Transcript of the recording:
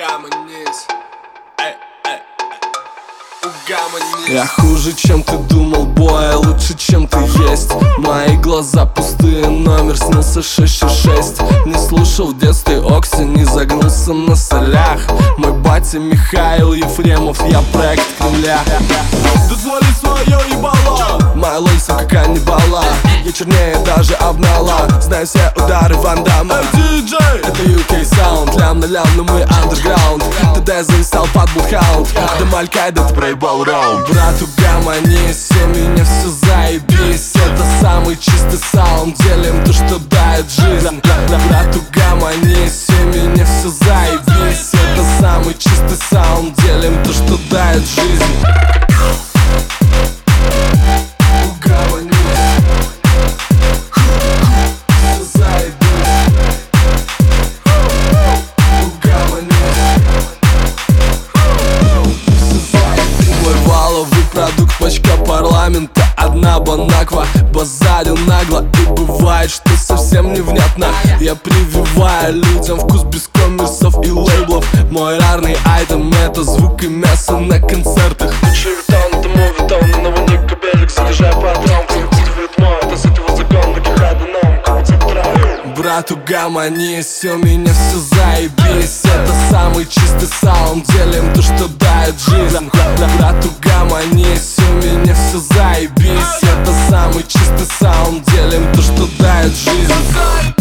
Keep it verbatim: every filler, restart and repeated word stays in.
Угомонись. Эй, эй, эй. Угомонись. Я хуже, чем ты думал, бой, лучше, чем ты есть. Мои глаза пустые, номер снился шесть шесть шесть. Не слушал в детстве Окси, не загнулся на солях. Мой батя Михаил Ефремов, я проект Кремля. Дозволи свое ебало. Моя лысина как каннибала, я чернее даже обнала. Знаю все удары Ван Дамма. Диджей. Это ю кей саунд, лям на лям, но мы андерграунд. ТД зависал под Блудхаунд. Да Малькайда, ты проебал раунд. Брат, угомонись, у меня все заебись. Это самый чистый саунд, делим то, что дает жизнь. Брат, угомонись, у меня все заебись. Это самый чистый саунд, делим то, что дает жизнь. Продукт пачка парламента, одна банаква. Базарю нагло, и бывает, что совсем невнятно. Я прививаю людям вкус без коммерсов и лейблов. Мой рарный айтем — это звук и мясо на концертах. Чертон, это мувитон, новый кабелек, заряжай патрон. Культивирует мой, это с этого закон, таких аденом, как центральный. Брат, угомонись, у меня все заебись. Это самый чистый саунд, делим то, что дает жизнь. Брат, угомонись, у меня все заебись. Это самый чистый саунд, делим то, что дает жизнь.